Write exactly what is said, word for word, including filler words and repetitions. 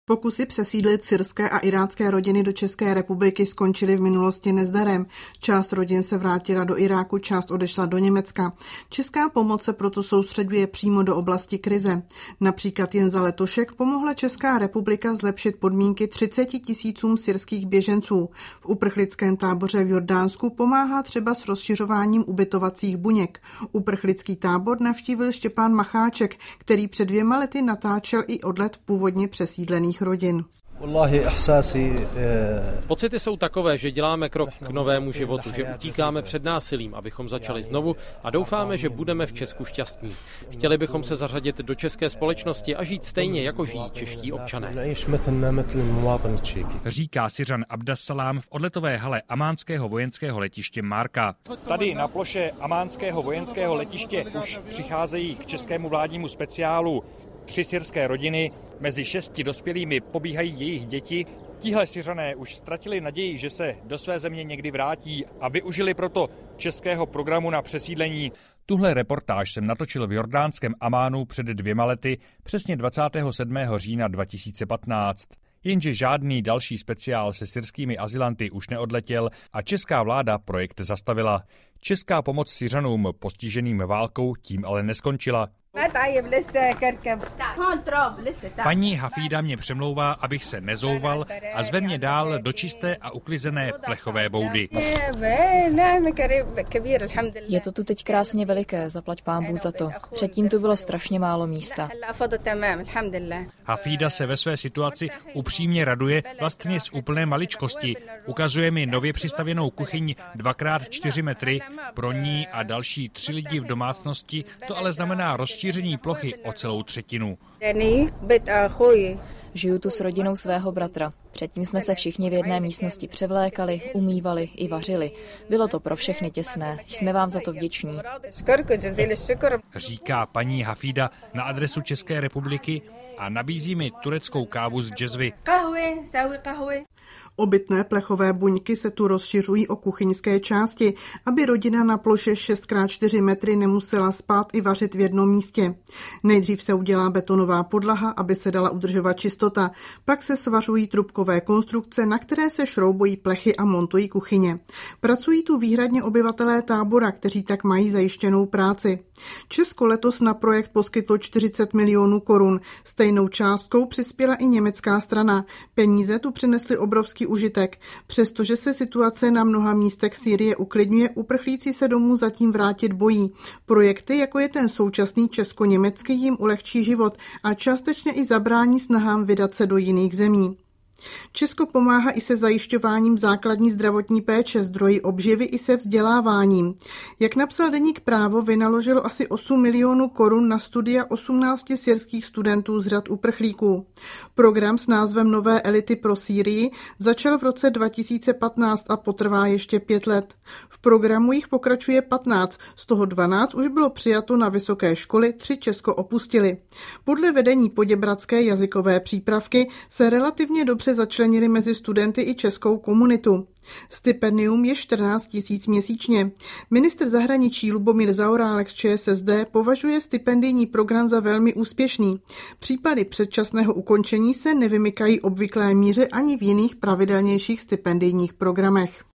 Pokusy přesídlit syrské a irácké rodiny do České republiky skončily v minulosti nezdarem. Část rodin se vrátila do Iráku, část odešla do Německa. Česká pomoc se proto soustřeďuje přímo do oblasti krize. Například jen za letošek pomohla Česká republika zlepšit podmínky třiceti tisícům syrských běženců. V uprchlickém táboře v Jordánsku pomáhá třeba s rozšiřováním ubytovacích buněk. Uprchlický tábor navštívil Štěpán Macháček, který před dvěma lety natáčel i odlet původně přesídlených rodin. Pocity jsou takové, že děláme krok k novému životu, že utíkáme před násilím, abychom začali znovu a doufáme, že budeme v Česku šťastní. Chtěli bychom se zařadit do české společnosti a žít stejně, jako žijí čeští občané. Říká Syřan Abdassalám v odletové hale amánského vojenského letiště Marka. Tady na ploše amánského vojenského letiště už přicházejí k českému vládnímu speciálu tři syrské rodiny, mezi šesti dospělými pobíhají jejich děti. Tihle Syřané už ztratili naději, že se do své země někdy vrátí a využili proto českého programu na přesídlení. Tuhle reportáž jsem natočil v jordánském Amánu před dvěma lety, přesně dvacátého sedmého října dva tisíce patnáct. Jenže žádný další speciál se syrskými azylanty už neodletěl a česká vláda projekt zastavila. Česká pomoc Syřanům postiženým válkou tím ale neskončila. Paní Hafída mě přemlouvá, abych se nezouval a zve mě dál do čisté a uklizené plechové boudy. Je to tu teď krásně veliké, zaplať pán Bůh za to. Předtím tu bylo strašně málo místa. Hafída se ve své situaci upřímně raduje vlastně z úplné maličkosti. Ukazuje mi nově přistavěnou kuchyň dvakrát čtyři metry. Pro ní a další tři lidi v domácnosti to ale znamená rozšíření plochy o celou třetinu. Žiju tu s rodinou svého bratra. Předtím jsme se všichni v jedné místnosti převlékali, umývali i vařili. Bylo to pro všechny těsné. Jsme vám za to vděční. Říká paní Hafída na adresu České republiky a nabízí mi tureckou kávu z džezvy. Obytné plechové buňky se tu rozšiřují o kuchyňské části, aby rodina na ploše šest krát čtyři metry nemusela spát i vařit v jednom místě. Nejdřív se udělá betonová podlaha, aby se dala udržovat čistota, pak se svařují trubkové konstrukce, na které se šroubují plechy a montují kuchyně. Pracují tu výhradně obyvatelé tábora, kteří tak mají zajištěnou práci. Česko letos na projekt poskytlo čtyřicet milionů korun. Stejnou částkou přispěla i německá strana. Peníze tu přinesly obrovský užitek. Přestože se situace na mnoha místech Sýrie uklidňuje, uprchlíci se domů zatím vrátit bojí. Projekty, jako je ten současný česko-německý, jim ulehčí život a částečně i zabrání snahám vydat se do jiných zemí. Česko pomáhá i se zajišťováním základní zdravotní péče, zdroji obživy i se vzděláváním. Jak napsal deník Právo, vynaložilo asi osm milionů korun na studia osmnácti syrských studentů z řad uprchlíků. Program s názvem Nové elity pro Sýrii začal v roce dva tisíce patnáct a potrvá ještě pět let. V programu jich pokračuje patnáct, z toho dvanáct už bylo přijato na vysoké školy, tři Česko opustili. Podle vedení poděbradské jazykové přípravky se relativně dobře začlenili mezi studenty i českou komunitu. Stipendium je čtrnáct tisíc měsíčně. Ministr zahraničí Lubomír Zaorálek z ČSSD považuje stipendijní program za velmi úspěšný. Případy předčasného ukončení se nevymykají obvyklé míře ani v jiných pravidelnějších stipendijních programech.